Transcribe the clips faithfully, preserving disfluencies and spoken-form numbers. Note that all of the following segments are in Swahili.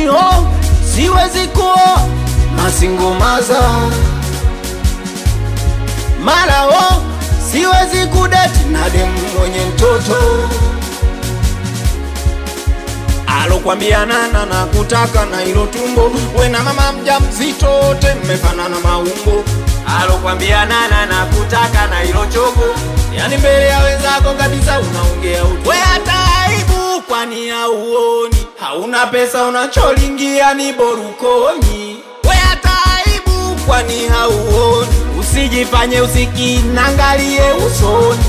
eti ho siwezi kuoa masingo maza, mara ho siwezi kudeti na demu mwenye mtoto. Alokuambia nana na kutaka na ilo tumbo, we na mama mjamzito wote mmefanana maumbo. Alokuambia nana na kutaka na ilo chogo, yani mbele ya wenzako kabisa unaongea utu. We hata aibu kwani hauoni, hauna pesa unacholingia ni borukoni. We hata aibu kwani hauoni, usijifanye usikinangalie usoni.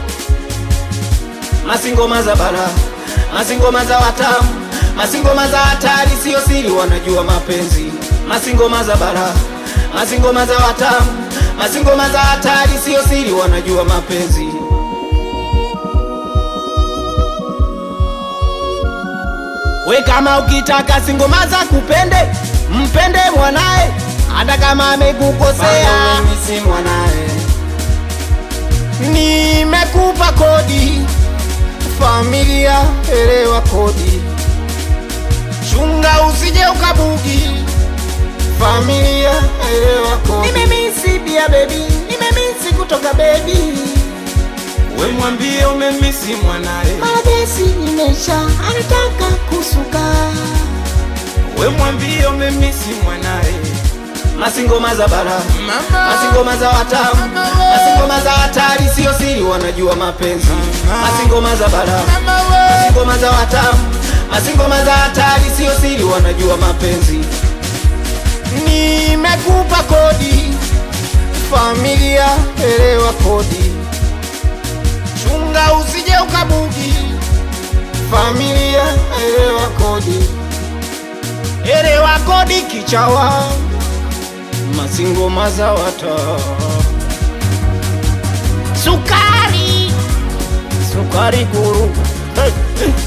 Masingo mazabara, masingo maza watamu, masingo maza hatari sio siri wanajua mapenzi. Masingo mazabara, masingo maza watamu, masingo maza hatari sio siri wanajua mapenzi. We kama ukitaka singo maza kupende, mpende mwanae hata kama amekukosea. Mimi si mwanae, nimekupa kodi familia, elewa kodi. Chunga usije ukabugi familia, elewa kodi. Nimemisi bia baby, nimemisi kutoka baby. We mwambie umemisi mwanae, madesi imesha anataka kusuka. We mwambie umemisi mwanae. Masingo mazabara, masingo maza watamu, masingo maza hatari sio siri wanajua mapenzi. Masingo mazabara, masingo maza watamu, masingo maza hatari sio siri wanajua mapenzi. Nimekupa kodi familia, elewa kodi. Chunga usije ukabugi familia, elewa kodi. Elewa kodi kichawa, masingo maza wata. Sukari, sukari guru. Hey, hey.